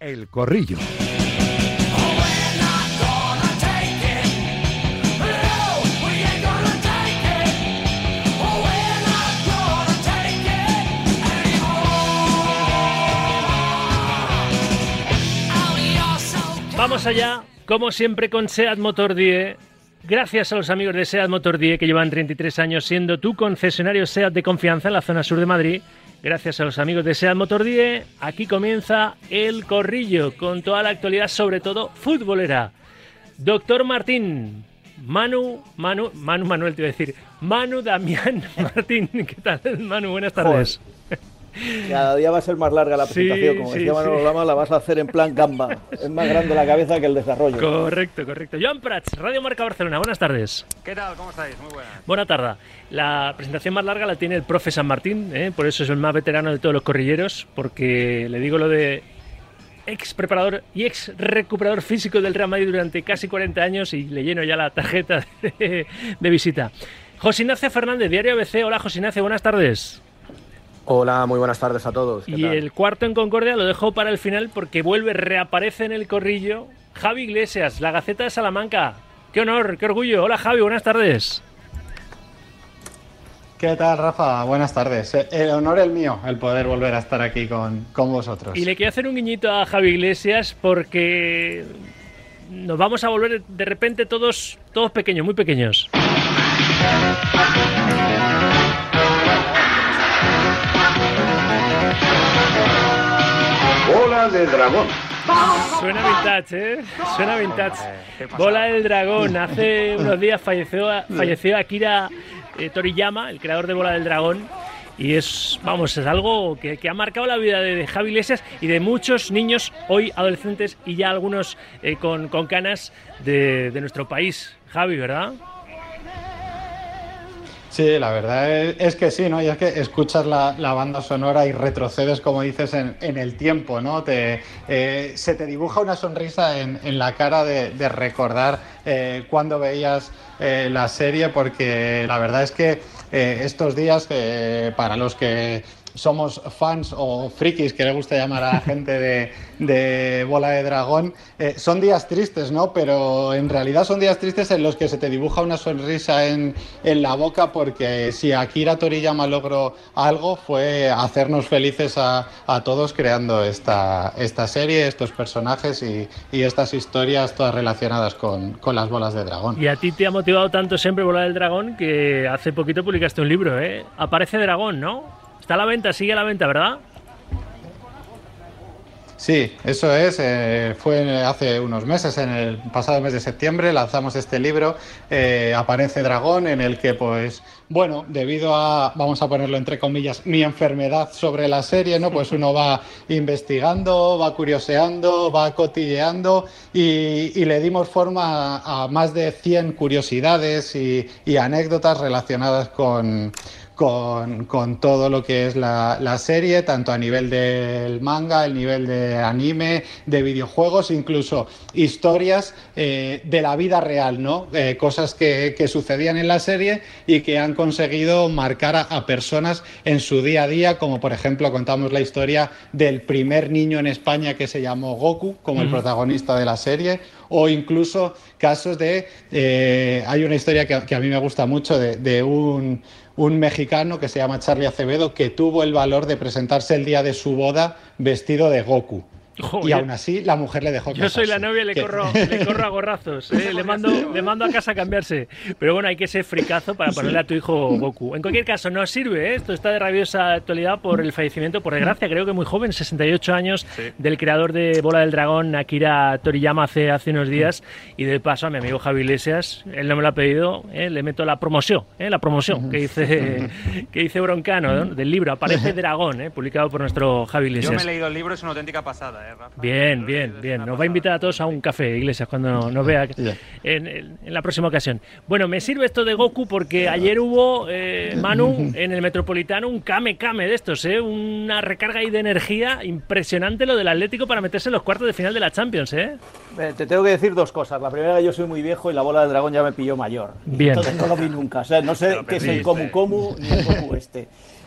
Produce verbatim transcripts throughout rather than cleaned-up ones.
El Corrillo. Vamos allá, como siempre, con SEAT Motor Die. Gracias a los amigos de SEAT Motor Die, que llevan treinta y tres años siendo tu concesionario SEAT de confianza en la zona sur de Madrid. Gracias a los amigos de SEAT Motor Die, aquí comienza El Corrillo, con toda la actualidad, sobre todo futbolera. Doctor Martín, Manu, Manu, Manu Manuel te iba a decir, Manu Damián Martín, ¿qué tal, Manu? Buenas tardes. Joder. Cada día va a ser más larga la presentación, sí, como sí, decía Manuel sí. Lama, la vas a hacer en plan gamba. Es más grande la cabeza que el desarrollo. Correcto, correcto. Joan Prats, Radio Marca Barcelona, buenas tardes. ¿Qué tal? ¿Cómo estáis? Muy buenas. Buena tarde. La presentación más larga la tiene el profe San Martín, ¿eh? Por eso es el más veterano de todos los corrilleros, porque le digo lo de ex preparador y ex recuperador físico del Real Madrid durante casi cuarenta años y le lleno ya la tarjeta de, de visita. José Ignacio Fernández, Diario A B C. Hola, José Ignacio, buenas tardes. Hola, muy buenas tardes a todos. Y tal? El cuarto en Concordia lo dejo para el final porque vuelve, reaparece en el corrillo Javi Iglesias, la Gaceta de Salamanca. ¡Qué honor, qué orgullo! Hola, Javi, buenas tardes. ¿Qué tal, Rafa? Buenas tardes. El honor es mío, el poder volver a estar aquí con, con vosotros. Y le quiero hacer un guiñito a Javi Iglesias porque nos vamos a volver de repente todos, todos pequeños, muy pequeños. Bola de dragón. Suena vintage, ¿eh? Suena vintage. Bola del dragón. Hace unos días falleció, falleció Akira eh, Toriyama, el creador de Bola del dragón. Y es, vamos, es algo que, que ha marcado la vida de, de Javi Iglesias y de muchos niños, hoy adolescentes y ya algunos eh, con, con canas de, de nuestro país. Javi, ¿verdad? Sí, la verdad es, es que sí, ¿no? Y es que escuchas la, la banda sonora y retrocedes, como dices, en, en el tiempo, ¿no? Te, eh, se te dibuja una sonrisa en, en la cara de, de recordar eh, cuando veías eh, la serie, porque la verdad es que eh, estos días, eh, para los que somos fans o frikis, que le gusta llamar a la gente de, de Bola de Dragón, eh, son días tristes, ¿no? Pero en realidad son días tristes en los que se te dibuja una sonrisa en, en la boca, porque si Akira Toriyama logró algo fue hacernos felices a, a todos creando esta, esta serie, estos personajes y, y estas historias todas relacionadas con, con las bolas de dragón. Y a ti te ha motivado tanto siempre Bola del Dragón que hace poquito publicaste un libro, ¿eh? Aparece Dragón, ¿no? Está a la venta, sigue a la venta, ¿verdad? Sí, eso es. Eh, fue hace unos meses, en el pasado mes de septiembre, lanzamos este libro, eh, Aparece Dragón, en el que, pues, bueno, debido a, vamos a ponerlo entre comillas, mi enfermedad sobre la serie, ¿no? Pues uno va investigando, va curioseando, va cotilleando y, y le dimos forma a, a más de cien curiosidades y, y anécdotas relacionadas con... Con, con todo lo que es la, la serie, tanto a nivel del manga, el nivel de anime, de videojuegos, incluso historias eh, de la vida real, ¿no? Eh, cosas que, que sucedían en la serie y que han conseguido marcar a, a personas en su día a día, como por ejemplo contamos la historia del primer niño en España que se llamó Goku, como el protagonista de la serie, o incluso casos de... Eh, hay una historia que, que a mí me gusta mucho de, de un... un mexicano que se llama Charlie Acevedo, que tuvo el valor de presentarse el día de su boda vestido de Goku. Joder. Y aún así la mujer le dejó casarse. Yo soy la novia y le corro, le corro a gorrazos, ¿eh? le, mando, le mando a casa a cambiarse. Pero bueno, hay que ser fricazo para ponerle a tu hijo Goku. En cualquier caso, nos sirve, ¿eh? Esto está de rabiosa actualidad por el fallecimiento, por desgracia, creo que muy joven, sesenta y ocho años, sí, del creador de Bola del Dragón, Akira Toriyama, hace, hace unos días. Y de paso a mi amigo Javi Iglesias, él no me lo ha pedido, ¿eh? Le meto la promoción, ¿eh? la promoción que dice, que dice Broncano, ¿no? Del libro Aparece Dragón, ¿eh? publicado por nuestro Javi Iglesias. Yo me he leído el libro, es una auténtica pasada. Bien, bien, bien. Nos va a invitar a todos a un café, Iglesias, cuando nos vea en, en, en la próxima ocasión. Bueno, me sirve esto de Goku porque ayer hubo, eh, Manu, en el Metropolitano, un kame-kame de estos, ¿eh? Una recarga ahí de energía impresionante lo del Atlético para meterse en los cuartos de final de la Champions, ¿eh? Eh, te tengo que decir dos cosas. La primera, yo soy muy viejo y la Bola del Dragón ya me pilló mayor. Bien. Entonces no lo vi nunca. O sea, no sé qué es el Komu Komu ni el Goku este.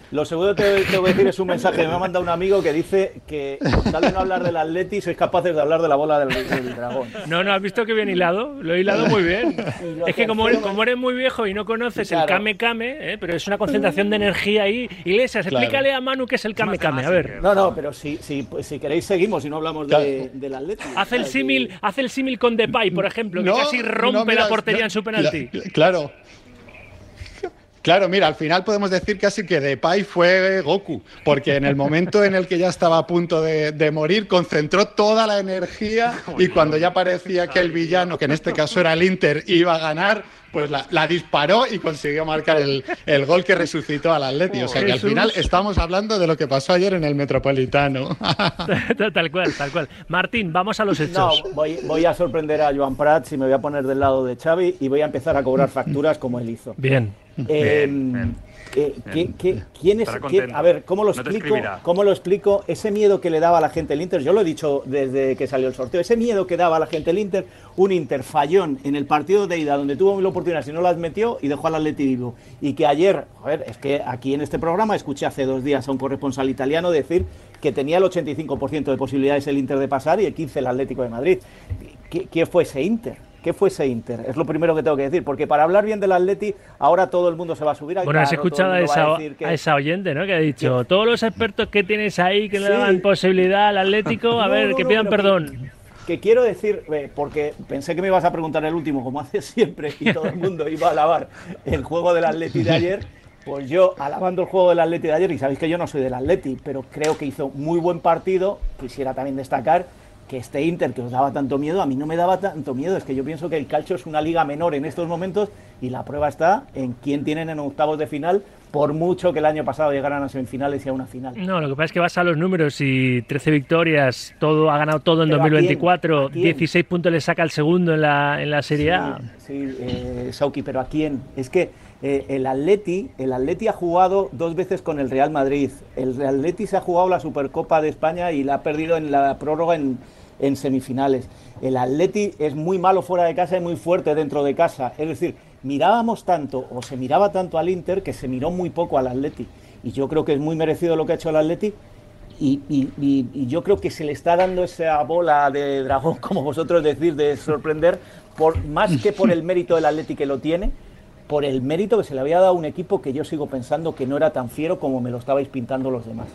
Lo segundo que te voy a decir es un mensaje que me ha mandado un amigo que dice que con tal de no hablar del Atleti sois capaces de hablar de la bola del, del dragón. No, no, ¿has visto que bien hilado? Lo he hilado muy bien. Es que como eres, como eres muy viejo y no conoces claro. el Kame Kame, ¿eh? Pero es una concentración de energía ahí. Iglesias, claro. explícale a Manu qué es el Kame Kame, a ver. No, no, pero si, si, pues, si queréis seguimos y no hablamos claro. de, del Atleti. Haz el símil, haz el símil con Depay, por ejemplo, que no, casi rompe no, mira, la portería no, en su penalti. Claro. Claro, mira, al final podemos decir casi que Depay fue Goku, porque en el momento en el que ya estaba a punto de, de morir, concentró toda la energía y cuando ya parecía que el villano, que en este caso era el Inter, iba a ganar, pues la, la disparó y consiguió marcar el, el gol que resucitó al Atleti. O sea que al final estamos hablando de lo que pasó ayer en el Metropolitano. Tal cual, tal cual. Martín, vamos a los hechos. No, voy, voy a sorprender a Joan Prats y me voy a poner del lado de Xavi y voy a empezar a cobrar facturas como él hizo. Bien. Eh, bien, bien. Eh, ¿qué, qué, ¿Quién es? Quién, a ver, ¿cómo lo no explico? ¿Cómo lo explico? Ese miedo que le daba a la gente el Inter, yo lo he dicho desde que salió el sorteo, ese miedo que daba a la gente el Inter, un Inter fallón en el partido de ida donde tuvo mil oportunidades y no las metió y dejó al Atleti vivo. Y que ayer, a ver, es que aquí en este programa escuché hace dos días a un corresponsal italiano decir que tenía el ochenta y cinco por ciento de posibilidades el Inter de pasar y el quince por ciento el Atlético de Madrid. ¿Qué, qué fue ese Inter? ¿Qué fue ese Inter? Es lo primero que tengo que decir, porque para hablar bien del Atleti, ahora todo el mundo se va a subir al Bueno, carro, has escuchado a esa, a, que... a esa oyente, ¿no? Que ha dicho, ¿qué? Todos los expertos que tienes ahí que sí. le daban posibilidad al Atlético, a no, ver, no, que pidan no, perdón. Que, que quiero decir, eh, porque pensé que me ibas a preguntar el último, como haces siempre, y todo el mundo iba a alabar el juego del Atleti de ayer, pues yo, alabando el juego del Atleti de ayer, y sabéis que yo no soy del Atleti, pero creo que hizo muy buen partido, quisiera también destacar que este Inter que os daba tanto miedo, a mí no me daba tanto miedo, es que yo pienso que el calcio es una liga menor en estos momentos y la prueba está en quién tienen en octavos de final, por mucho que el año pasado llegaran a semifinales y a una final. No, lo que pasa es que vas a los números y trece victorias, todo ha ganado todo en ¿pero dos mil veinticuatro, ¿a quién? ¿A quién? dieciséis puntos le saca el segundo en la, en la Serie A. Sí, sí eh, Sauki, pero ¿a quién? Es que eh, el Atleti, el Atleti ha jugado dos veces con el Real Madrid, el Atleti se ha jugado la Supercopa de España y la ha perdido en la prórroga en en semifinales. El Atleti es muy malo fuera de casa y muy fuerte dentro de casa. Es decir, mirábamos tanto, o se miraba tanto al Inter, que se miró muy poco al Atleti. Y yo creo que es muy merecido lo que ha hecho el Atleti. Y, y, y, y yo creo que se le está dando esa bola de dragón, como vosotros decís, de sorprender, por, más que por el mérito del Atleti que lo tiene, por el mérito que se le había dado a un equipo que yo sigo pensando que no era tan fiero como me lo estabais pintando los demás.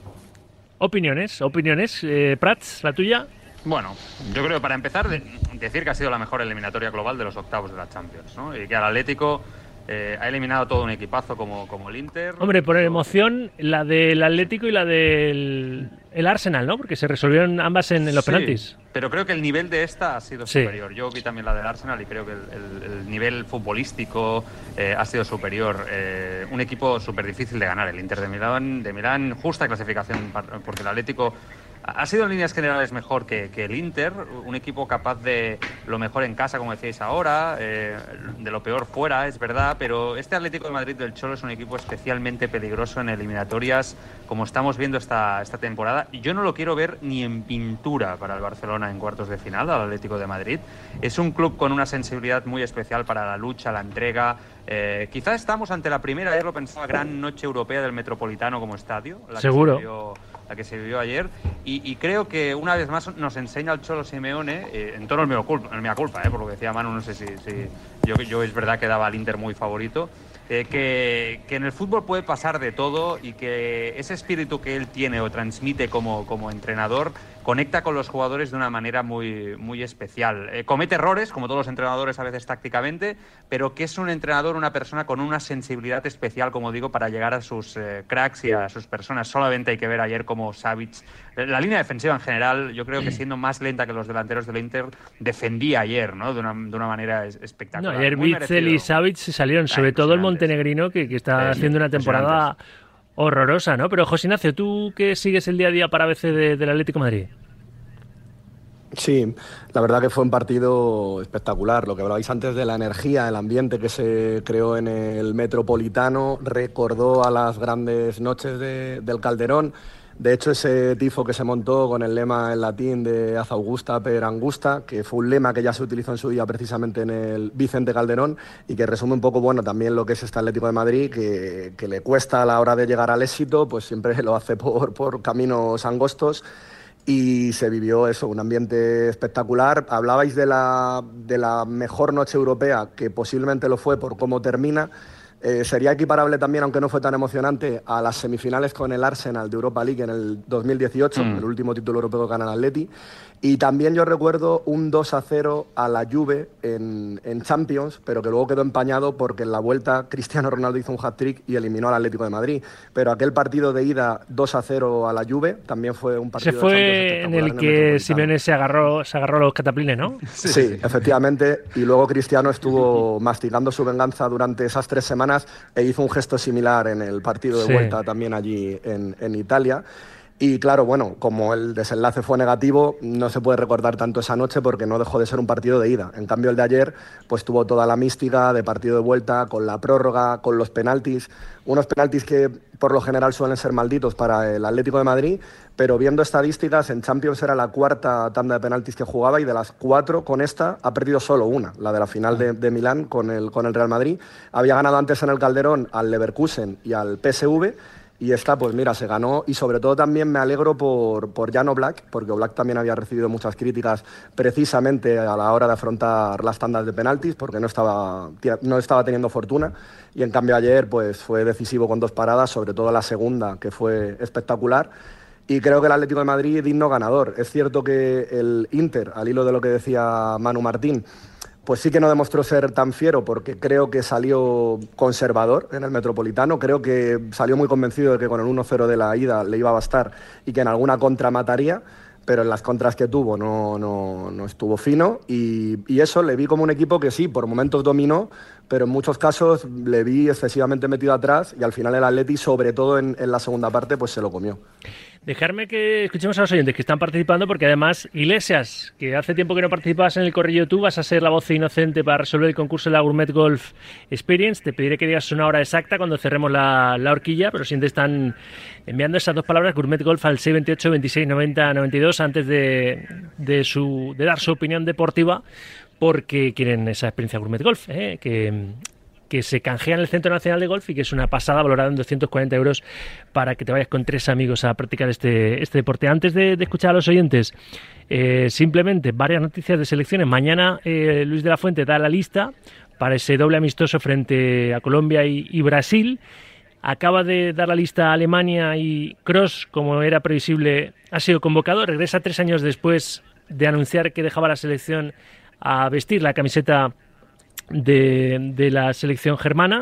Opiniones, opiniones. Eh, Prats, la tuya. Bueno, yo creo que para empezar, de, decir que ha sido la mejor eliminatoria global de los octavos de la Champions, ¿no? Y que al Atlético eh, ha eliminado todo un equipazo como, como el Inter. Hombre, por emoción, la del Atlético y la del el Arsenal, ¿no? Porque se resolvieron ambas en, en los sí, penaltis. Pero creo que el nivel de esta ha sido sí. superior. Yo vi también la del Arsenal y creo que el, el, el nivel futbolístico eh, ha sido superior. Eh, un equipo súper difícil de ganar, el Inter de Milán, de Milán, justa clasificación, porque el Atlético ha sido en líneas generales mejor que, que el Inter, un equipo capaz de lo mejor en casa, como decíais ahora, eh, de lo peor fuera, es verdad, pero este Atlético de Madrid del Cholo es un equipo especialmente peligroso en eliminatorias, como estamos viendo esta, esta temporada, y yo no lo quiero ver ni en pintura para el Barcelona en cuartos de final, al Atlético de Madrid. Es un club con una sensibilidad muy especial para la lucha, la entrega. Eh, quizás estamos ante la primera, ayer lo pensaba, gran noche europea del Metropolitano como estadio. La Seguro. Que se vivió, la que se vivió ayer. Y, y creo que una vez más nos enseña el Cholo Simeone, eh, en tono el mea culpa, el mea culpa eh, por lo que decía Manu, no sé si, si yo, yo es verdad que daba al Inter muy favorito, eh, que, que en el fútbol puede pasar de todo y que ese espíritu que él tiene o transmite como, como entrenador conecta con los jugadores de una manera muy, muy especial. Eh, comete errores, como todos los entrenadores a veces tácticamente, pero que es un entrenador, una persona con una sensibilidad especial, como digo, para llegar a sus eh, cracks y a sus personas. Solamente hay que ver ayer cómo Savic, la línea defensiva en general, yo creo que siendo más lenta que los delanteros del Inter, defendía ayer, ¿no? De una, de una manera espectacular. No, ayer Witsel y Savic salieron, sobre todo el montenegrino, que, que está sí, haciendo una temporada horrorosa, ¿no? Pero José Ignacio, ¿tú qué sigues el día a día para B C de, del Atlético de Madrid? Sí, la verdad que fue un partido espectacular. Lo que hablabais antes de la energía, el ambiente que se creó en el Metropolitano, recordó a las grandes noches de, del Calderón. De hecho, ese tifo que se montó con el lema en latín de Haz Augusta per Angusta, que fue un lema que ya se utilizó en su día precisamente en el Vicente Calderón y que resume un poco, bueno, también lo que es este Atlético de Madrid, que, que le cuesta a la hora de llegar al éxito, pues siempre lo hace por, por caminos angostos. Y se vivió eso, un ambiente espectacular. Hablabais de la, de la mejor noche europea, que posiblemente lo fue por cómo termina. Eh, sería equiparable también, aunque no fue tan emocionante, a las semifinales con el Arsenal de Europa League en el dos mil dieciocho, mm. el último título europeo que gana el Atleti. Y también yo recuerdo un dos a cero a la Juve en, en Champions, pero que luego quedó empañado porque en la vuelta Cristiano Ronaldo hizo un hat-trick y eliminó al Atlético de Madrid. Pero aquel partido de ida dos a cero a la Juve también fue un partido Se fue de en el que el Simeone se agarró, se agarró los cataplines, ¿no? Sí, sí, efectivamente. Y luego Cristiano estuvo masticando su venganza durante esas tres semanas e hizo un gesto similar en el partido de sí. vuelta también allí en, en Italia. Y claro, bueno, como el desenlace fue negativo, no se puede recordar tanto esa noche porque no dejó de ser un partido de ida. En cambio, el de ayer pues tuvo toda la mística de partido de vuelta, con la prórroga, con los penaltis. Unos penaltis que por lo general suelen ser malditos para el Atlético de Madrid, pero viendo estadísticas, en Champions era la cuarta tanda de penaltis que jugaba y de las cuatro, con esta, ha perdido solo una, la de la final de, de Milán con el, con el Real Madrid. Había ganado antes en el Calderón al Leverkusen y al P S V, y esta, pues mira, se ganó. Y sobre todo también me alegro por, por Jan Oblak, porque Oblak también había recibido muchas críticas precisamente a la hora de afrontar las tandas de penaltis, porque no estaba, no estaba teniendo fortuna. Y en cambio ayer pues fue decisivo con dos paradas, sobre todo la segunda, que fue espectacular. Y creo que el Atlético de Madrid digno ganador. Es cierto que el Inter, al hilo de lo que decía Manu Martín, pues sí que no demostró ser tan fiero, porque creo que salió conservador en el Metropolitano. Creo que salió muy convencido de que con el uno cero de la ida le iba a bastar y que en alguna contra mataría, pero en las contras que tuvo no, no, no estuvo fino. Y, y eso, le vi como un equipo que sí, por momentos dominó, pero en muchos casos le vi excesivamente metido atrás y al final el Atleti, sobre todo en, en la segunda parte, pues se lo comió. Dejarme que escuchemos a los oyentes que están participando, porque además, Iglesias, que hace tiempo que no participabas en el corrillo tú, vas a ser la voz inocente para resolver el concurso de la Gourmet Golf Experience. Te pediré que digas una hora exacta cuando cerremos la, la horquilla, pero siempre están enviando esas dos palabras, Gourmet Golf, al seis veintiocho, veintiséis, noventa, noventa y dos, antes de, de, su, de dar su opinión deportiva, porque quieren esa experiencia Gourmet Golf, ¿eh? que... que se canjea en el Centro Nacional de Golf y que es una pasada, valorada en doscientos cuarenta euros para que te vayas con tres amigos a practicar este, este deporte. Antes de, de escuchar a los oyentes, eh, simplemente varias noticias de selecciones. Mañana eh, Luis de la Fuente da la lista para ese doble amistoso frente a Colombia y, y Brasil. Acaba de dar la lista a Alemania y Kroos, como era previsible, ha sido convocado. Regresa tres años después de anunciar que dejaba la selección a vestir la camiseta De, de la selección germana.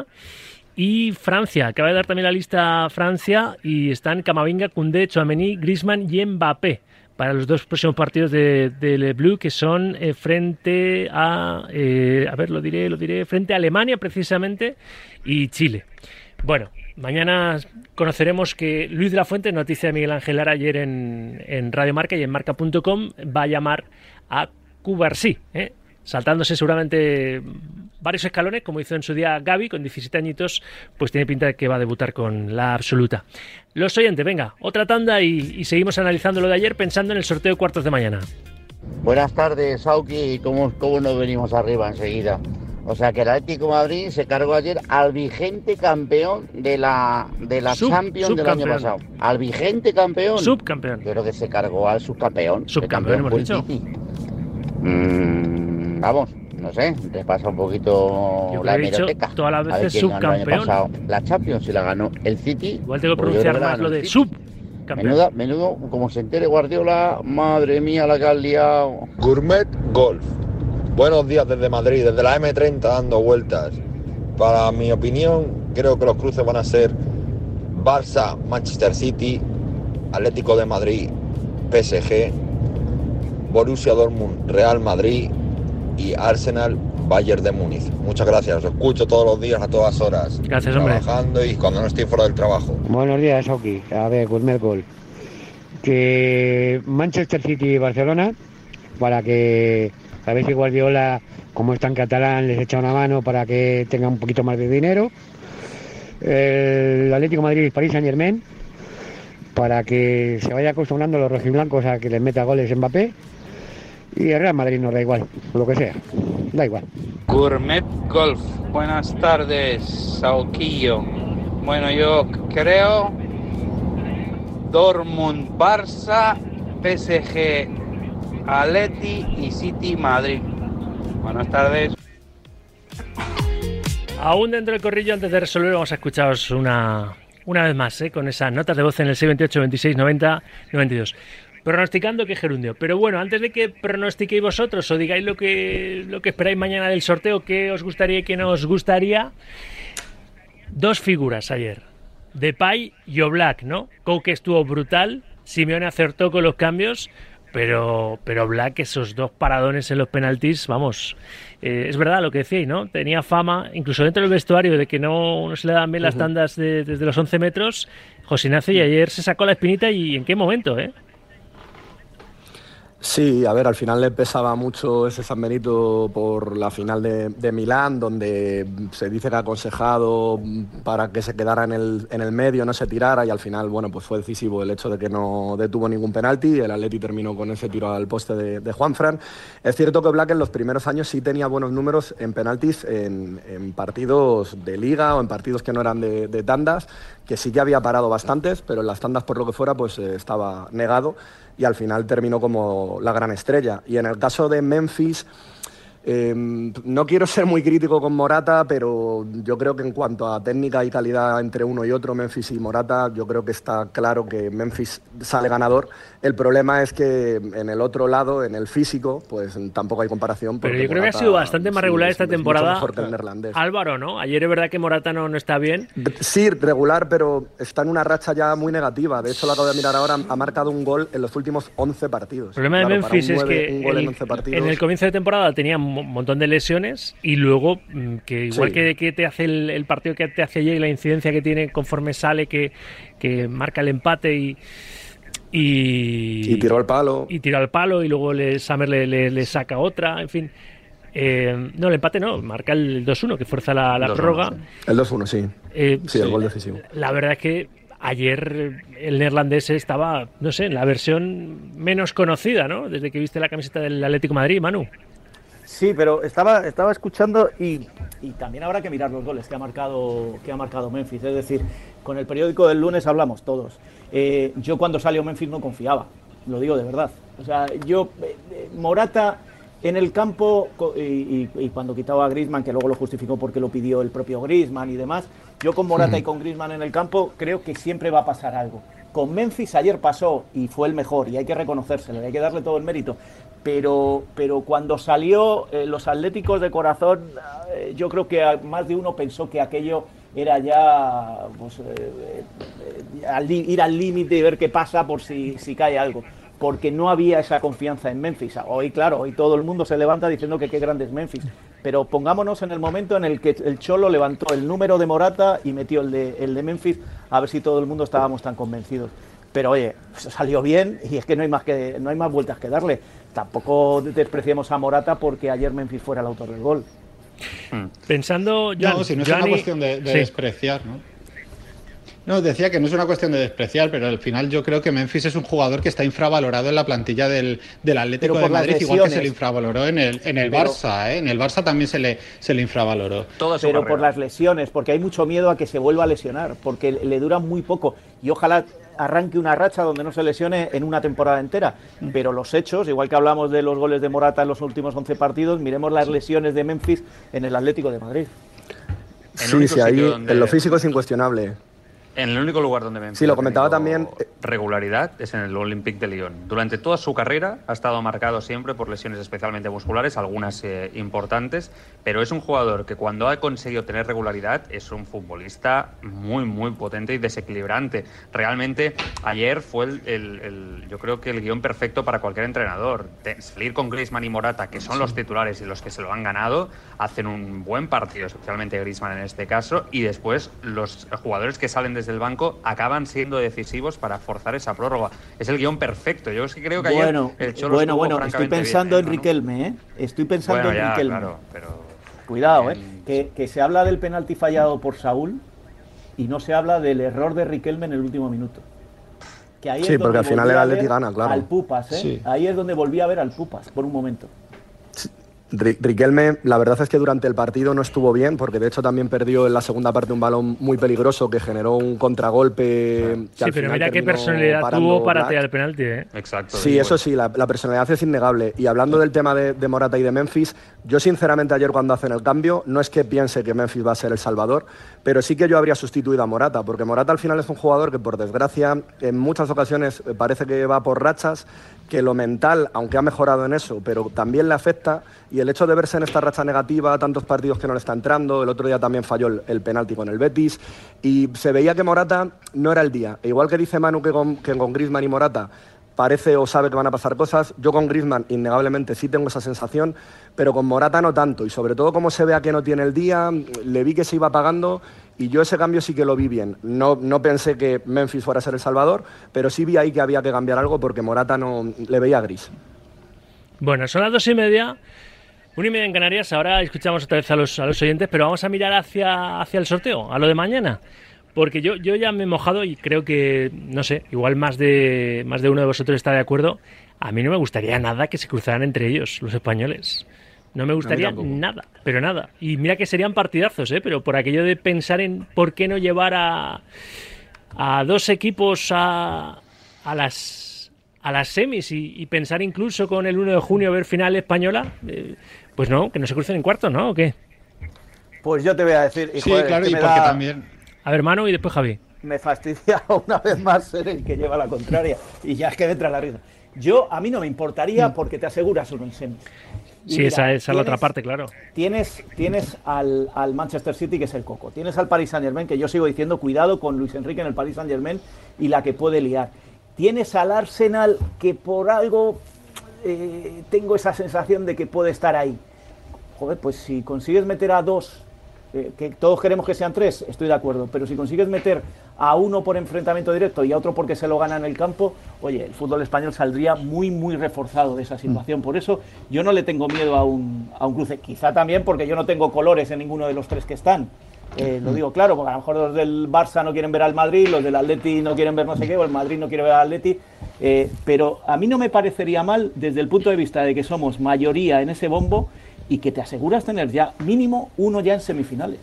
Y Francia, acaba de dar también la lista a Francia y están Camavinga, Koundé, Tchouaméni, Griezmann y Mbappé para los dos próximos partidos de, de Le Bleu, que son eh, frente a eh, a ver, lo diré, lo diré frente a Alemania precisamente y Chile. Bueno, mañana conoceremos que Luis de la Fuente, noticia de Miguel Ángel Lara ayer en, en Radio Marca y en marca punto com, va a llamar a Cubarsí, ¿eh? saltándose seguramente varios escalones, como hizo en su día Gavi, con diecisiete añitos, pues tiene pinta de que va a debutar con la absoluta. Los oyentes, venga, otra tanda y, y seguimos analizando lo de ayer, pensando en el sorteo de cuartos de mañana. Buenas tardes, Sauki, ¿cómo, cómo nos venimos arriba enseguida? O sea que el Atlético de Madrid se cargó ayer al vigente campeón de la, de la Sub, Champions del año pasado. Al vigente campeón. Subcampeón. Yo creo que se cargó al subcampeón. Subcampeón, hemos dicho. Mm, vamos, no sé, repasa un poquito Yo la hemeroteca. Todas las veces subcampeón. Pasado, la Champions y la ganó el City. Igual tengo que pronunciar más lo de subcampeón. Menudo, menudo, como se entere Guardiola, madre mía la que has liado. Gourmet Golf. Buenos días desde Madrid, desde la eme treinta dando vueltas. Para mi opinión, creo que los cruces van a ser Barça, Manchester City, Atlético de Madrid, P S G, Borussia Dortmund, Real Madrid y Arsenal, Bayern de Múnich. Muchas gracias, os escucho todos los días a todas horas. Gracias, hombre. Trabajando y cuando no estoy fuera del trabajo. Buenos días, Oki. A ver, Gourmet Golf. Que Manchester City y Barcelona, para que a ver si Guardiola, como está en catalán, les echa una mano para que tenga un poquito más de dinero. El Atlético de Madrid y Paris Saint-Germain, para que se vaya acostumbrando los rojiblancos a que les meta goles Mbappé, y el Real Madrid nos da igual, lo que sea, da igual. Gourmet Golf, buenas tardes, Sauquillo. Bueno, yo creo Dortmund, Barça, P S G, Atleti y City, Madrid. Buenas tardes. Aún dentro del corrillo, antes de resolver, vamos a escucharos una, una vez más, ¿eh? Con esas notas de voz en el seis veintiocho veintiséis noventa noventa y dos. Pronosticando que gerundio. Pero bueno, antes de que pronostiquéis vosotros o digáis lo que, lo que esperáis mañana del sorteo, qué os gustaría y qué no os gustaría, dos figuras ayer. Depay y Oblak, ¿no? Coque estuvo brutal, Simeone acertó con los cambios, pero, pero Oblak, esos dos paradones en los penaltis, vamos, eh, es verdad lo que decíais, ¿no? Tenía fama, incluso dentro del vestuario, de que no, no se le daban bien las tandas de, desde los once metros. José Ignacio, y ayer se sacó la espinita, ¿y en qué momento, eh? Sí, a ver, al final le pesaba mucho ese San Benito por la final de, de Milán, donde se dice que ha aconsejado para que se quedara en el, en el medio, no se tirara, y al final, bueno, pues fue decisivo el hecho de que no detuvo ningún penalti. El Atleti terminó con ese tiro al poste de, de Juanfran. Es cierto que Oblak en los primeros años sí tenía buenos números en penaltis en, en partidos de liga o en partidos que no eran de, de tandas, que sí que había parado bastantes, pero en las tandas, por lo que fuera, pues eh, estaba negado, y al final terminó como la gran estrella. Y en el caso de Memphis, eh, no quiero ser muy crítico con Morata, pero yo creo que en cuanto a técnica y calidad entre uno y otro, Memphis y Morata, yo creo que está claro que Memphis sale ganador. El problema es que en el otro lado, en el físico, pues tampoco hay comparación. Pero yo creo Morata, que ha sido bastante más regular sí, esta es temporada. Mejor que el neerlandés. Álvaro, ¿no? Ayer es verdad que Morata no, no está bien. Sí, regular, pero está en una racha ya muy negativa. De hecho, lo acabo de mirar ahora, ha marcado un gol en los últimos once partidos. El problema claro, de Memphis nueve, es que un gol el, en, once partidos. en el comienzo de temporada tenía un montón de lesiones, y luego que igual Sí. que, que te hace el, el partido que te hace ayer y la incidencia que tiene conforme sale, que, que marca el empate y y, y tiró al palo y tiró al palo y luego le, Summer le, le, le saca otra, en fin. Eh, no, el empate no, marca el dos uno que fuerza la, la prórroga. Sí. El dos uno, sí. Eh, sí, el gol decisivo. La verdad es que ayer el neerlandés estaba, no sé, en la versión menos conocida, ¿no? Desde que viste la camiseta del Atlético de Madrid, Manu. Sí, pero estaba, estaba escuchando y, y también habrá que mirar los goles que ha marcado que ha marcado Memphis. Es decir, con el periódico del lunes hablamos todos. Eh, yo cuando salió Memphis no confiaba, lo digo de verdad. O sea, yo, eh, Morata en el campo, y, y, y cuando quitaba a Griezmann, que luego lo justificó porque lo pidió el propio Griezmann y demás, yo con Morata sí. y con Griezmann en el campo creo que siempre va a pasar algo. Con Memphis ayer pasó y fue el mejor, y hay que reconocérselo, hay que darle todo el mérito. Pero, pero cuando salió, eh, los atléticos de corazón, eh, yo creo que más de uno pensó que aquello era ya pues, eh, eh, al, ir al límite y ver qué pasa por si, si cae algo, porque no había esa confianza en Memphis. Hoy, claro, hoy todo el mundo se levanta diciendo que qué grande es Memphis, pero pongámonos en el momento en el que el Cholo levantó el número de Morata y metió el de, el de Memphis, a ver si todo el mundo estábamos tan convencidos. Pero oye, salió bien y es que no hay más que no hay más vueltas que darle. Tampoco despreciemos a Morata porque ayer Memphis fuera el autor del gol. Pensando, Joan, no, si no es Johnny, una cuestión de, de sí. despreciar, ¿no? No, decía que no es una cuestión de despreciar, pero al final yo creo que Memphis es un jugador que está infravalorado en la plantilla del, del Atlético de Madrid, igual que se le infravaloró en el, en el pero, Barça, ¿eh? En el Barça también se le, se le infravaloró. Todo pero por las lesiones, porque hay mucho miedo a que se vuelva a lesionar, porque le dura muy poco, y ojalá arranque una racha donde no se lesione en una temporada entera, pero los hechos, igual que hablamos de los goles de Morata en los últimos once partidos, miremos las lesiones de Memphis en el Atlético de Madrid. Sí, sí, ahí donde... en lo físico es incuestionable. En el único lugar donde Memphis sí, lo comentaba también regularidad es en el Olympique de Lyon. Durante toda su carrera ha estado marcado siempre por lesiones especialmente musculares, algunas eh, importantes, pero es un jugador que cuando ha conseguido tener regularidad es un futbolista muy, muy potente y desequilibrante. Realmente ayer fue el, el, el yo creo que el guión perfecto para cualquier entrenador. Salir con Griezmann y Morata, que son sí. los titulares y los que se lo han ganado, hacen un buen partido, especialmente Griezmann en este caso, y después los jugadores que salen desde del banco acaban siendo decisivos para forzar esa prórroga. Es el guión perfecto. Yo es que creo que bueno, ayer el Cholo bueno, estuvo bueno, estoy pensando bien, en ¿no? Riquelme, ¿eh? Estoy pensando bueno, en ya, Riquelme. Claro, pero cuidado, en... ¿eh? Que, que se habla del penalti fallado por Saúl y no se habla del error de Riquelme en el último minuto. que ahí sí, es porque al final el Atleti gana, claro. Al Pupas, ¿eh? Sí. Ahí es donde volví a ver al Pupas, por un momento. Sí. Riquelme, la verdad es que durante el partido no estuvo bien, porque de hecho también perdió en la segunda parte un balón muy peligroso que generó un contragolpe. Que sí, pero mira qué personalidad tuvo para tirar el penalti, ¿eh? Exacto. Sí, eso sí, la, la personalidad es innegable. Y hablando del tema de, de Morata y de Memphis, yo sinceramente ayer cuando hacen el cambio, no es que piense que Memphis va a ser el salvador, pero sí que yo habría sustituido a Morata, porque Morata al final es un jugador que por desgracia en muchas ocasiones parece que va por rachas, que lo mental, aunque ha mejorado en eso, pero también le afecta, y el hecho de verse en esta racha negativa, tantos partidos que no le está entrando, el otro día también falló el, el penalti con el Betis, y se veía que Morata no era el día. E igual que dice Manu que con, que con Griezmann y Morata parece o sabe que van a pasar cosas, yo con Griezmann innegablemente sí tengo esa sensación, pero con Morata no tanto, y sobre todo como se vea que no tiene el día, le vi que se iba apagando, y yo ese cambio sí que lo vi bien. No, no pensé que Memphis fuera a ser el salvador, pero sí vi ahí que había que cambiar algo porque Morata no le veía gris. Bueno, son las dos y media, una y media en Canarias. Ahora escuchamos otra vez a los, a los oyentes, pero vamos a mirar hacia, hacia el sorteo, a lo de mañana. Porque yo, yo ya me he mojado y creo que, no sé, igual más de, más de uno de vosotros está de acuerdo. A mí no me gustaría nada que se cruzaran entre ellos, los españoles. No me gustaría no, nada, pero nada. Y mira que serían partidazos, ¿eh? Pero por aquello de pensar en por qué no llevar a, a dos equipos a, a las a las semis y, y pensar incluso con el uno de junio ver final española, eh, pues no, que no se crucen en cuartos, ¿no? ¿O qué? Pues yo te voy a decir... Sí, joder, claro, y porque da... también... A ver, Manu, y después Javi. Me fastidia una vez más ser el que lleva la contraria. Y ya es que me entra la risa. Yo, a mí no me importaría porque te aseguras uno en semis. Sí, mira, esa, esa es la otra parte, claro. Tienes, tienes al, al Manchester City, que es el coco. Tienes al Paris Saint-Germain, que yo sigo diciendo, cuidado con Luis Enrique en el Paris Saint-Germain y la que puede liar. Tienes al Arsenal, que por algo eh, tengo esa sensación de que puede estar ahí. Joder, pues si consigues meter a dos, eh, que todos queremos que sean tres, estoy de acuerdo, pero si consigues meter a uno por enfrentamiento directo y a otro porque se lo gana en el campo, oye, el fútbol español saldría muy, muy reforzado de esa situación. Por eso yo no le tengo miedo a un, a un cruce. Quizá también porque yo no tengo colores en ninguno de los tres que están. Eh, lo digo claro, porque a lo mejor los del Barça no quieren ver al Madrid, los del Atleti no quieren ver no sé qué, o el Madrid no quiere ver al Atleti. Eh, pero a mí no me parecería mal desde el punto de vista de que somos mayoría en ese bombo y que te aseguras tener ya mínimo uno ya en semifinales.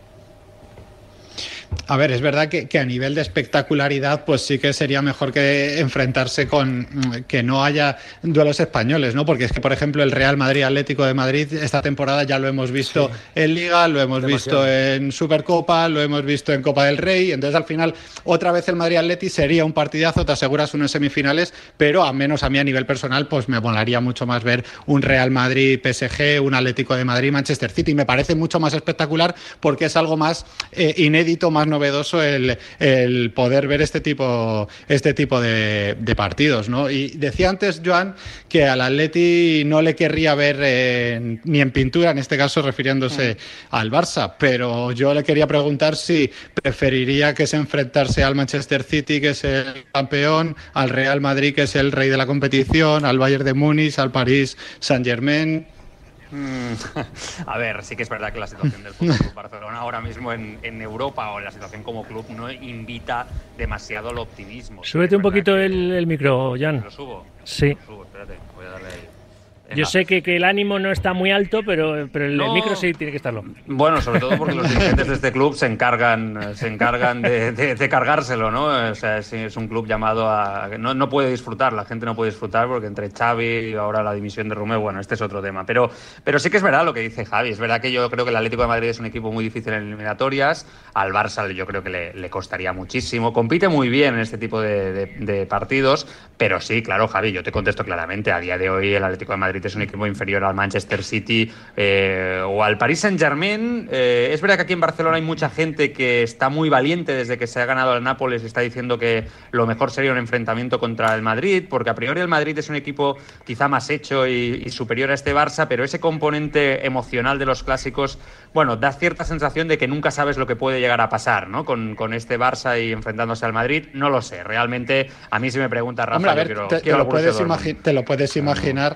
A ver, es verdad que, que a nivel de espectacularidad, pues sí que sería mejor que enfrentarse con que no haya duelos españoles, ¿no? Porque es que, por ejemplo, el Real Madrid Atlético de Madrid esta temporada ya lo hemos visto sí. en Liga, lo hemos Demasiado. visto en Supercopa, lo hemos visto en Copa del Rey. Entonces, al final, otra vez el Madrid Atleti sería un partidazo, te aseguras uno en semifinales, pero al menos a mí a nivel personal, pues me molaría mucho más ver un Real Madrid P S G, un Atlético de Madrid Manchester City. Me parece mucho más espectacular porque es algo más eh, inédito, más novedoso el, el poder ver este tipo este tipo de, de partidos, ¿no? Y decía antes Joan que al Atleti no le querría ver eh, ni en pintura, en este caso refiriéndose mm. al Barça, pero yo le quería preguntar si preferiría que se enfrentase al Manchester City, que es el campeón, al Real Madrid, que es el rey de la competición, al Bayern de Múnich, al Paris Saint-Germain. A ver, sí que es verdad que la situación del Fútbol Club Barcelona ahora mismo en, en Europa o la situación como club no invita demasiado al optimismo. Súbete un poquito que... el, el micro, Jan. ¿Lo subo? Sí. Lo subo, espérate, voy a darle ahí. Yo sé que, que el ánimo no está muy alto, pero, pero el, no, el micro sí tiene que estarlo. Bueno, sobre todo porque los dirigentes de este club se encargan se encargan de, de, de cargárselo, ¿no? O sea, es, es un club llamado a... No, no puede disfrutar, la gente no puede disfrutar porque entre Xavi y ahora la dimisión de Romeu, bueno, este es otro tema. Pero, pero sí que es verdad lo que dice Javi. Es verdad que yo creo que el Atlético de Madrid es un equipo muy difícil en eliminatorias. Al Barça yo creo que le, le costaría muchísimo. Compite muy bien en este tipo de, de, de partidos, pero sí, claro, Javi, yo te contesto claramente. A día de hoy el Atlético de Madrid es un equipo inferior al Manchester City eh, o al Paris Saint-Germain. Eh, es verdad que aquí en Barcelona hay mucha gente que está muy valiente desde que se ha ganado el Nápoles y está diciendo que lo mejor sería un enfrentamiento contra el Madrid, porque a priori el Madrid es un equipo quizá más hecho y, y superior a este Barça, pero ese componente emocional de los clásicos, bueno, da cierta sensación de que nunca sabes lo que puede llegar a pasar, ¿no? Con, con este Barça y enfrentándose al Madrid, no lo sé. Realmente, a mí si me pregunta Rafa, Hombre, a ver, yo quiero, te, quiero te, lo puedes imagi- te lo puedes imaginar.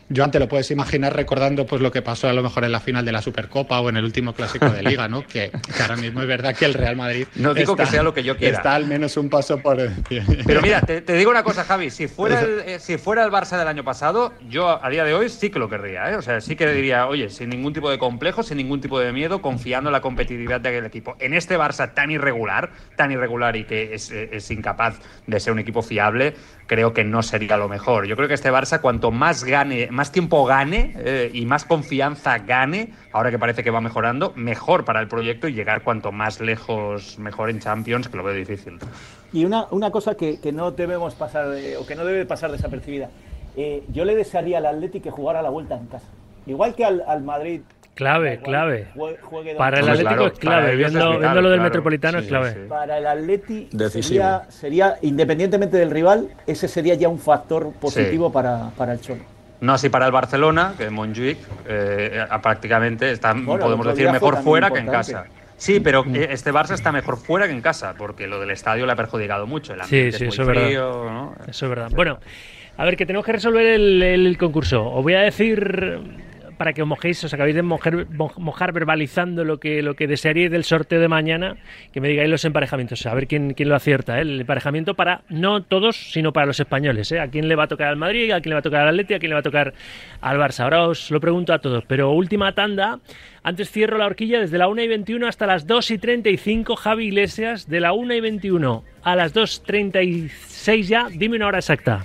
Joan, te lo puedes imaginar recordando pues lo que pasó a lo mejor en la final de la Supercopa o en el último clásico de Liga, ¿no? Que, que ahora mismo es verdad que el Real Madrid no digo está, que sea lo que yo quiera, está al menos un paso por pero mira, te, te digo una cosa, Javi, si fuera el, eh, si fuera el Barça del año pasado, yo a día de hoy sí que lo querría, ¿eh? O sea, sí que diría, oye, sin ningún tipo de complejo, sin ningún tipo de miedo, confiando en la competitividad de aquel equipo. En este Barça tan irregular, tan irregular y que es, es incapaz de ser un equipo fiable, creo que no sería lo mejor. Yo creo que este Barça, cuanto más gane, más tiempo gane eh, y más confianza gane, ahora que parece que va mejorando, mejor para el proyecto y llegar cuanto más lejos mejor en Champions, que lo veo difícil. Y una, una cosa que, que no debemos pasar, de, o que no debe pasar desapercibida, eh, yo le desearía al Atleti que jugara la vuelta en casa. Igual que al, al Madrid. Clave, clave. Juegue, juegue para el Atlético claro, es clave, viendo, es vital, viendo lo del claro, Metropolitano sí, es clave. Sí. Para el Atleti sería, sería, independientemente del rival, ese sería ya un factor positivo sí. para, para el Cholo. No así para el Barcelona, que Montjuic eh, prácticamente está, bueno, podemos decir, mejor fuera que en casa. Sí, pero este Barça está mejor fuera que en casa, porque lo del estadio le ha perjudicado mucho. El sí, sí, es muy eso, frío, es verdad. ¿no? Eso es verdad. Bueno, a ver, que tenemos que resolver el, el concurso. Os voy a decir, para que os mojéis, os acabéis de mojar, mojar verbalizando lo que, lo que desearíais del sorteo de mañana, que me digáis los emparejamientos, a ver quién, quién lo acierta, ¿eh? El emparejamiento para, no todos, sino para los españoles, ¿eh? A quién le va a tocar al Madrid, a quién le va a tocar al Atleti, a quién le va a tocar al Barça. Ahora os lo pregunto a todos, pero última tanda. Antes cierro la horquilla desde la una y veintiuno hasta las dos y treinta y cinco. Javi Iglesias, de la una y veintiuno a las dos y treinta y seis ya, dime una hora exacta.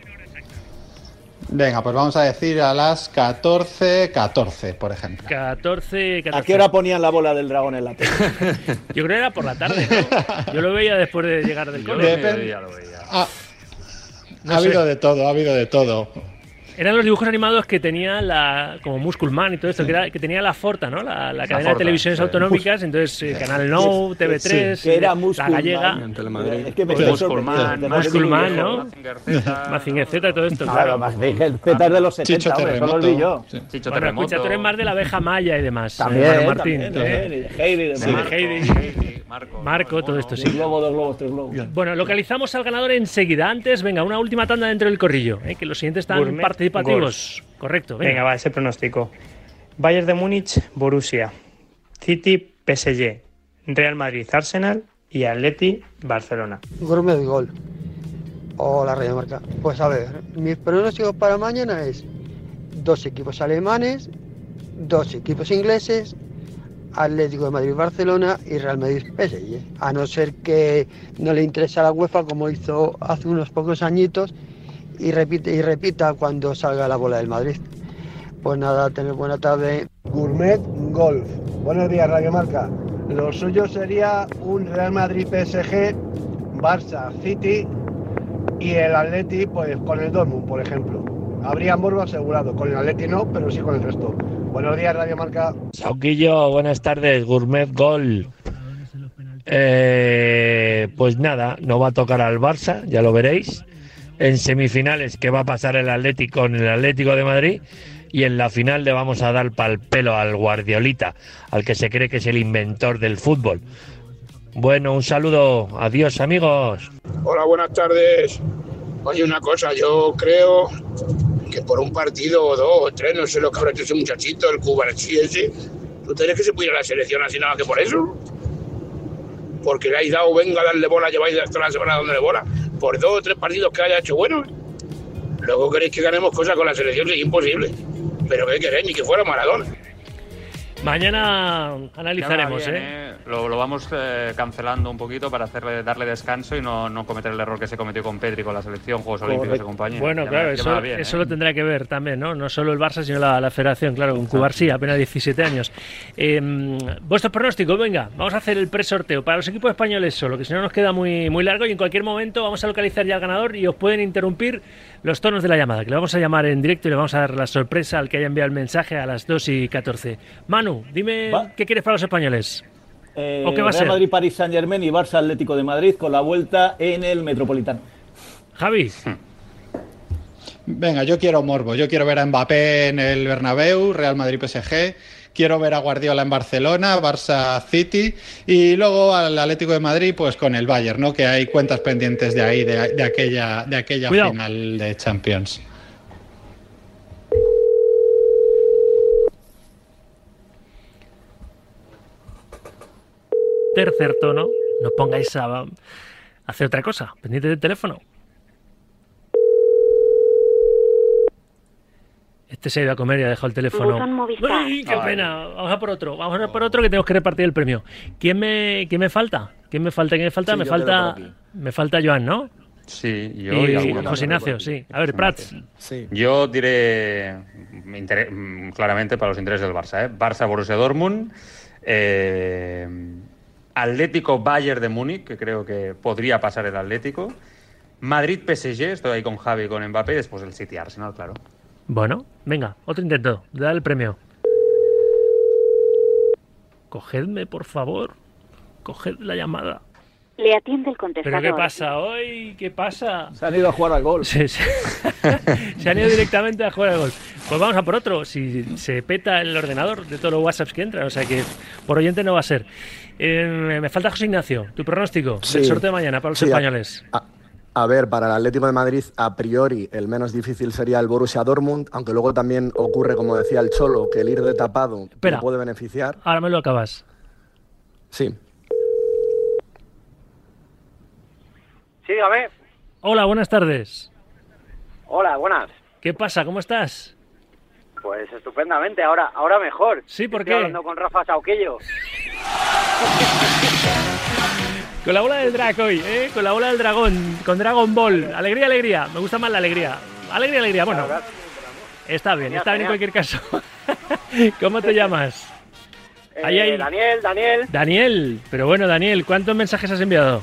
Venga, pues vamos a decir a las catorce catorce, por ejemplo. catorce catorce. ¿A qué hora ponían la bola del dragón en la tele? Yo creo que era por la tarde, ¿no? Yo lo veía después de llegar del cole. Depende. Lo veía. Ah, no ha sé. habido de todo, ha habido de todo. Eran los dibujos animados que tenía la, como Musculman y todo esto, que, era, que tenía la Forta, ¿no? La, la cadena la Forta, de televisiones sí. autonómicas, entonces eh, Canal Nou, T V tres, sí, que era Musculman, La Gallega. Es que me Musculman, Musculman, ¿no? Mazinger Z, todo esto. Claro, Mazinger Z es de los setenta, hombre, eso lo olvidé yo. Sí. Chicho bueno, Terremoto. Escucha, tú eres más de la abeja maya y demás. También, eh, Martín. También, también, y de Heidi, de sí, Heidi, Heidi, Marco, Marco, todo esto, sí. Un globo, dos globos, tres globos. Bueno, localizamos al ganador enseguida. Antes, venga, una última tanda dentro del corrillo, ¿eh? Que los siguientes están Gourmet participativos. Goals. Correcto, venga. Venga, va, ese pronóstico. Bayern de Múnich, Borussia. City, P S G. Real Madrid, Arsenal. Y Atleti, Barcelona. Gourmet gol. Hola, Radio Marca. Pues a ver, mis pronósticos para mañana es dos equipos alemanes, dos equipos ingleses, Atlético de Madrid, Barcelona y Real Madrid, P S G. A no ser que no le interese a la UEFA como hizo hace unos pocos añitos y repite y repita cuando salga la bola del Madrid. Pues nada, tener buena tarde. Gourmet Golf. Buenos días, Radio Marca. Lo suyo sería un Real Madrid P S G, Barça City y el Atleti pues con el Dortmund, por ejemplo. Habría morbo asegurado, con el Atleti no, pero sí con el resto. Buenos días, Radio Marca. Sauquillo, buenas tardes, Gourmet Gol. Eh, pues nada, no va a tocar al Barça, ya lo veréis. En semifinales, ¿qué va a pasar el Atlético con el Atlético de Madrid? Y en la final le vamos a dar pal pelo al Guardiolita, al que se cree que es el inventor del fútbol. Bueno, un saludo, adiós amigos. Hola, buenas tardes. Oye, una cosa, yo creo que por un partido o dos o tres, no sé lo que habrá hecho ese muchachito, el cubanesí ese, ¿tú crees que se pudiera a la selección así nada que por eso? Porque le habéis dado, venga a darle bola, lleváis toda la semana dándole bola, por dos o tres partidos que haya hecho bueno. Luego queréis que ganemos cosas con la selección, es imposible. Pero ¿qué queréis? Ni que fuera Maradona. Mañana analizaremos, bien, ¿eh? ¿eh? Lo, lo vamos eh, cancelando un poquito para hacerle darle descanso y no, no cometer el error que se cometió con Pedri, con la selección, Juegos Olímpicos Correcto. y compañía. Bueno, ya claro, me, eso, bien, eso ¿eh? lo tendrá que ver también, ¿no? No solo el Barça, sino la, la Federación, claro, con Cubarsí, apenas diecisiete años. Eh, Vuestros pronósticos, venga, vamos a hacer el presorteo. Para los equipos españoles solo, que si no nos queda muy, muy largo y en cualquier momento vamos a localizar ya al ganador y os pueden interrumpir los tonos de la llamada, que le vamos a llamar en directo y le vamos a dar la sorpresa al que haya enviado el mensaje a las dos y catorce. Manu, dime... ¿Va? ¿Qué quieres para los españoles? Eh, ¿O qué va a ser? Real Madrid, París Saint-Germain y Barça Atlético de Madrid con la vuelta en el Metropolitano. Javi. Venga, yo quiero morbo. Yo quiero ver a Mbappé en el Bernabéu, Real Madrid P S G. Quiero ver a Guardiola en Barcelona, Barça City. Y luego al Atlético de Madrid, pues con el Bayern, ¿no? Que hay cuentas pendientes de ahí, de, de aquella, de aquella final de Champions. tercer tono, no pongáis a hacer otra cosa, pendiente del teléfono. Este se ha ido a comer y ha dejado el teléfono. ¡Ay, qué pena! Vamos a por otro, vamos a por otro que tenemos que repartir el premio. ¿Quién me, quién me falta? ¿Quién me falta? ¿Quién me falta? Sí, me yo falta quedo por aquí. me falta Joan, ¿no? Sí, yo y, y y José Ignacio, sí. A ver, Prats. Sí. Yo diré inter- claramente para los intereses del Barça, ¿eh? Barça, Borussia Dortmund, eh, Atlético Bayern de Múnich, que creo que podría pasar el Atlético, Madrid P S G, estoy ahí con Javi y con Mbappé, y después el City Arsenal, claro. Bueno, venga, otro intento, dale el premio. Cogedme, por favor. Coged la llamada. Le atiende el contestador. ¿Pero qué pasa hoy? ¿Qué pasa? Se han ido a jugar al golf. Sí, sí. Se han ido directamente a jugar al golf. Pues vamos a por otro. Si se peta el ordenador de todos los WhatsApps que entran, o sea que por oyente no va a ser. Eh, me falta José Ignacio, tu pronóstico Sí. del sorteo de mañana para los Sí, a- españoles. A, a ver, para el Atlético de Madrid, a priori, el menos difícil sería el Borussia Dortmund, aunque luego también ocurre, como decía el Cholo, que el ir de tapado Espera. le puede beneficiar. Ahora me lo acabas. Sí. Sí, dígame. Hola, buenas tardes. Hola, buenas. ¿Qué pasa? ¿Cómo estás? Pues estupendamente, ahora ahora mejor. Sí, ¿por Estoy qué? hablando con Rafa Sauquillo. Con la bola del drag hoy, ¿eh? Con la bola del dragón, con Dragon Ball. Alegría, alegría. Me gusta más la alegría. Alegría, alegría. Bueno, está bien, Genial, está bien en genial. cualquier caso. ¿Cómo te llamas? Eh, Ahí, ahí. Daniel, Daniel. Daniel. Pero bueno, Daniel, ¿cuántos mensajes has enviado?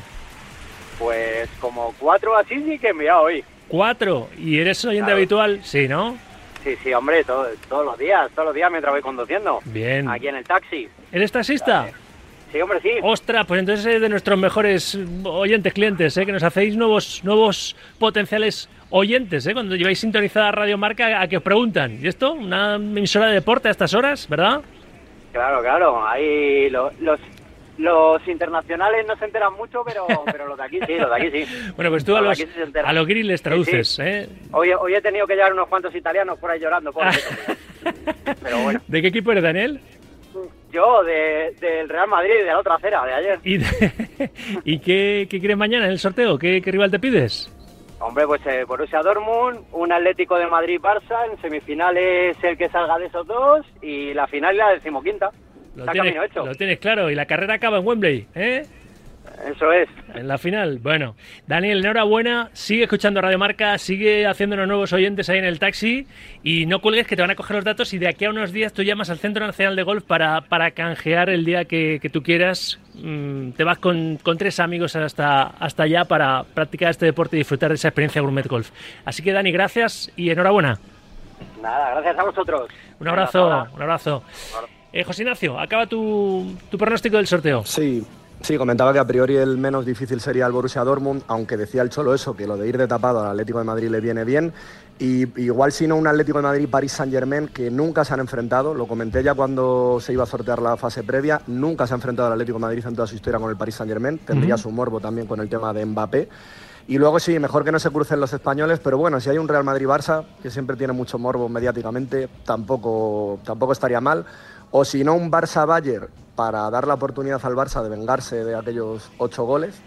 Pues como cuatro así sí que he enviado hoy. Cuatro. ¿Y eres oyente Claro. habitual? Sí, ¿no? Sí, sí, hombre, todo- todos los días, todos los días mientras voy conduciendo. Bien. Aquí en el taxi. ¿Eres taxista? Sí, hombre, sí. Ostras, pues entonces eres de nuestros mejores oyentes clientes, ¿eh? Que nos hacéis nuevos nuevos potenciales oyentes, ¿eh? Cuando lleváis sintonizada Radio Marca, a que os preguntan. ¿Y esto? ¿Una emisora de deporte a estas horas, verdad? Claro, claro. Ahí lo- los, los internacionales no se enteran mucho, pero, pero los de aquí sí, los de aquí sí. Bueno, pues tú a de los, aquí sí se enteran. a los grills les traduces, Sí, sí. ¿eh? Hoy, hoy he tenido que llevar unos cuantos italianos por ahí llorando, pobrecitos. Pero bueno. ¿De qué equipo eres, Daniel? Yo, de, del Real Madrid, de la otra acera, de ayer. ¿Y, de- ¿y qué, qué quieres mañana en el sorteo? ¿Qué, qué rival te pides? Hombre, pues eh, Borussia Dortmund, un Atlético de Madrid-Barça, en semifinales el que salga de esos dos, y la final la decimoquinta. Lo Está tienes, camino hecho. lo tienes claro. Y la carrera acaba en Wembley, ¿eh? Eso es. En la final. Bueno, Daniel, enhorabuena. Sigue escuchando Radio Marca, sigue haciéndonos nuevos oyentes ahí en el taxi y no cuelgues que te van a coger los datos y de aquí a unos días tú llamas al Centro Nacional de Golf para, para canjear el día que, que tú quieras. Mm, te vas con, con tres amigos hasta, hasta allá para practicar este deporte y disfrutar de esa experiencia Gourmet Golf. Así que, Dani, gracias y enhorabuena. Nada, gracias a vosotros. Un abrazo, Venga, hasta un abrazo. Eh, José Ignacio, acaba tu, tu pronóstico del sorteo. Sí, sí, comentaba que a priori el menos difícil sería el Borussia Dortmund, aunque decía el Cholo eso, que lo de ir de tapado al Atlético de Madrid le viene bien. Y igual si no un Atlético de Madrid-París Saint-Germain, que nunca se han enfrentado, lo comenté ya cuando se iba a sortear la fase previa, nunca se ha enfrentado al Atlético de Madrid en toda su historia con el París Saint-Germain, tendría Ujú. su morbo también con el tema de Mbappé. Y luego sí, mejor que no se crucen los españoles, pero bueno, si hay un Real Madrid-Barça, que siempre tiene mucho morbo mediáticamente, tampoco, tampoco estaría mal. O si no, un Barça-Bayern para dar la oportunidad al Barça de vengarse de aquellos ocho goles.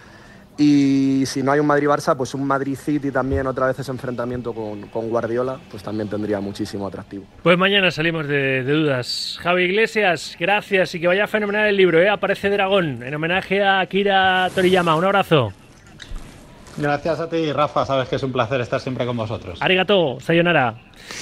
Y si no hay un Madrid-Barça, pues un Madrid-City también, otra vez ese enfrentamiento con, con Guardiola, pues también tendría muchísimo atractivo. Pues mañana salimos de, de dudas. Javi Iglesias, gracias y que vaya fenomenal el libro, ¿eh? Aparece Dragón, en homenaje a Akira Toriyama. Un abrazo. Gracias a ti, Rafa. Sabes que es un placer estar siempre con vosotros. Arigato, sayonara.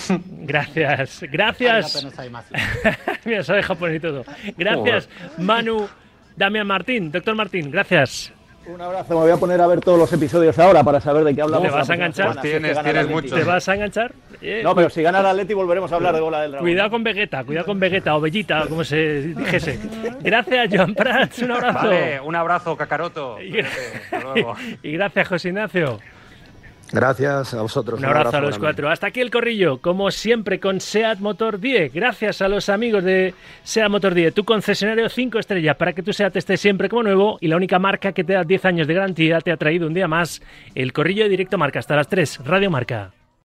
Gracias, gracias. Arigato gozaimasu. Mira, sabe japonés y todo. Gracias, Manu Damián Martín, doctor Martín, gracias. Un abrazo, me voy a poner a ver todos los episodios ahora para saber de qué hablamos. ¿Te vas a la próxima enganchar? semana, si es que gana el Atleti. ¿Te vas a enganchar? Eh, No, pero si gana el Atleti volveremos a hablar de bola del dragón. Cuidado con Vegeta, cuidado con Vegeta o Bellita, como se dijese. Gracias, Joan Prats, un abrazo. Vale, un abrazo, Kakaroto. Y, Hasta luego. y gracias, José Ignacio. Gracias a vosotros. Un abrazo a los grande. cuatro. Hasta aquí el corrillo, como siempre, con SEAT Motor diez. Gracias a los amigos de SEAT Motor diez, tu concesionario cinco estrellas, para que tu SEAT esté siempre como nuevo y la única marca que te da diez años de garantía te ha traído un día más el corrillo de Directo Marca. Hasta las tres, Radio Marca.